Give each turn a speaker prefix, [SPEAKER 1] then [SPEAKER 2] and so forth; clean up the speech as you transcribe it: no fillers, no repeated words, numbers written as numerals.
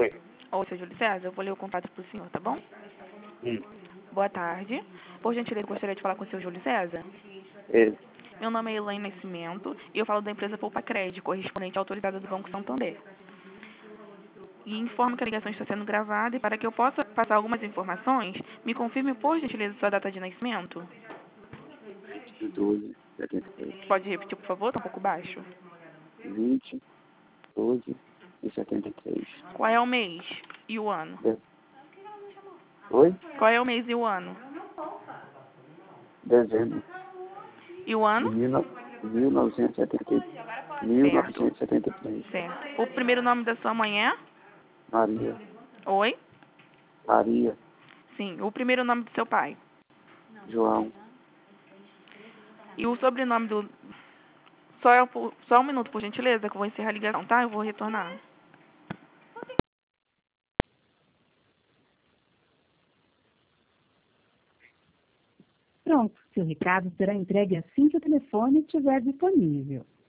[SPEAKER 1] Oi.
[SPEAKER 2] Oi, seu Júlio César, eu vou ler o contrato para o senhor, tá bom?
[SPEAKER 1] Hum.
[SPEAKER 2] Boa tarde. Por gentileza, gostaria de falar com o seu Júlio César.
[SPEAKER 1] Ele.
[SPEAKER 2] Meu nome é Elaine Nascimento e eu falo da empresa Poupa Crédito, correspondente autorizada do Banco Santander. E informo que a ligação está sendo gravada e para que eu possa passar algumas informações, me confirme, por gentileza, sua data de nascimento.
[SPEAKER 1] 20/12/73.
[SPEAKER 2] Pode repetir, por favor? Está um pouco baixo.
[SPEAKER 1] 20/12/73.
[SPEAKER 2] Qual é o mês e o ano?
[SPEAKER 1] Oi?
[SPEAKER 2] Qual é o mês e o ano?
[SPEAKER 1] Dezembro
[SPEAKER 2] E o
[SPEAKER 1] de
[SPEAKER 2] ano?
[SPEAKER 1] 1973.
[SPEAKER 2] Certo. O primeiro nome da sua mãe é?
[SPEAKER 1] Maria.
[SPEAKER 2] Oi?
[SPEAKER 1] Maria.
[SPEAKER 2] Sim. O primeiro nome do seu pai?
[SPEAKER 1] João.
[SPEAKER 2] E o sobrenome do... Só um minuto, por gentileza, que eu vou encerrar a ligação, tá? Eu vou retornar.
[SPEAKER 3] Pronto, seu recado será entregue assim que o telefone estiver disponível.